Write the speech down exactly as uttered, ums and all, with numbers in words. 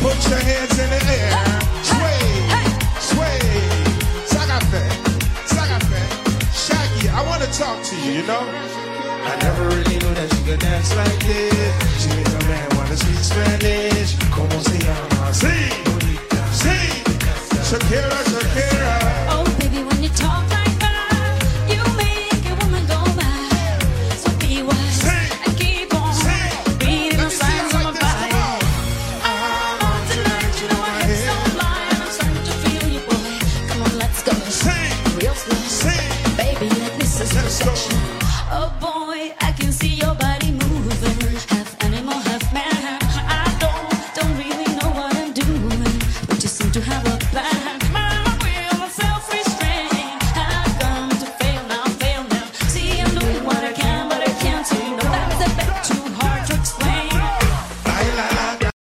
Put your hands in the air. Sway, sway. Sagafe, Sagafe. Shaggy, I want to talk to you, you know? I never really knew that you could dance like this. She make a man wanna speak Spanish.